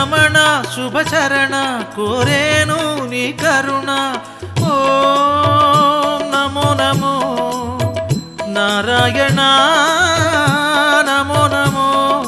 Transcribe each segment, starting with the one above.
శ్రీరమణ శుభచరణ కోరేను నీ కరుణ ఓం నమో నమో నారాయణ నమో నమో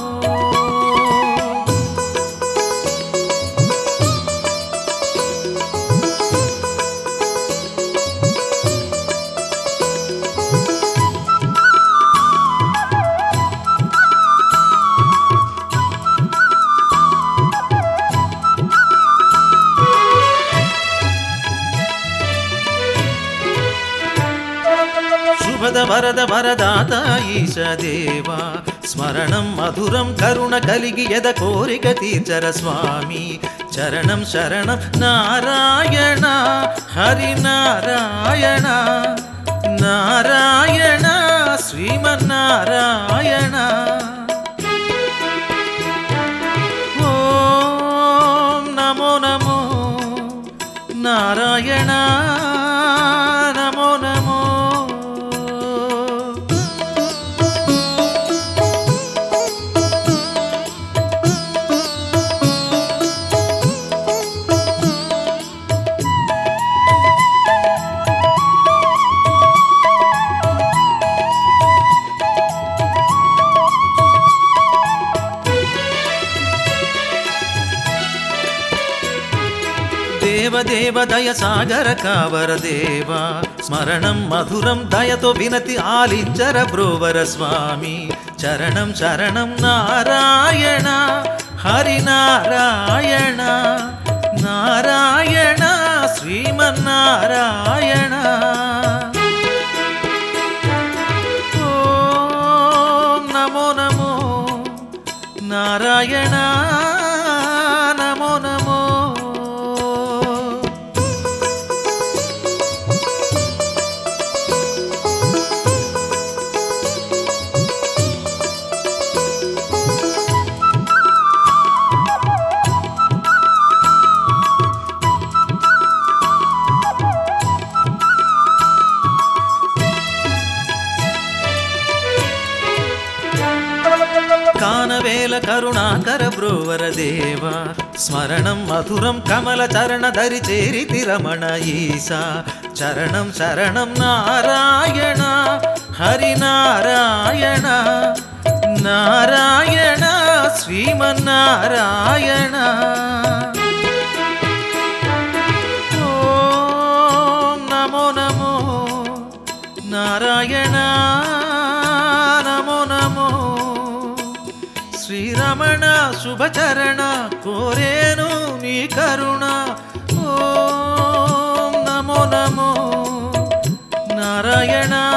వరద వరదాత ఈశదేవా స్మరణం మధురం కరుణ కలిగి ఎద కోరిక తీర్చర స్వామి చరణం శరణం నారాయణ హరి నారాయణ నారాయణ శ్రీమన్నారాయణ ఓం నమో నమో నారాయణ నమో నమో దేవదేవ దయ సాగర కావర దేవా స్మరణం మధురం దయతో వినతి ఆలించర బ్రోవర స్వామి చరణం శరణం నారాయణ హరి నారాయణ నారాయణ శ్రీమన్నారాయణ ఓం నమో నమో నారాయణ నమో నమో కానవేల కరుణాకర బ్రోవర దేవా స్మరణం మధురం కమల చరణ ధరి చేరితి రమణ ఈశా చరణం శరణం నారాయణ హరి నారాయణ నారాయణ శ్రీమన్నారాయణ ఓం నమో నమో నారాయణ నమో నమో శ్రీరమణ శుభచరణ కోరేను నీ కరుణ ఓం నమో నమో నారాయణ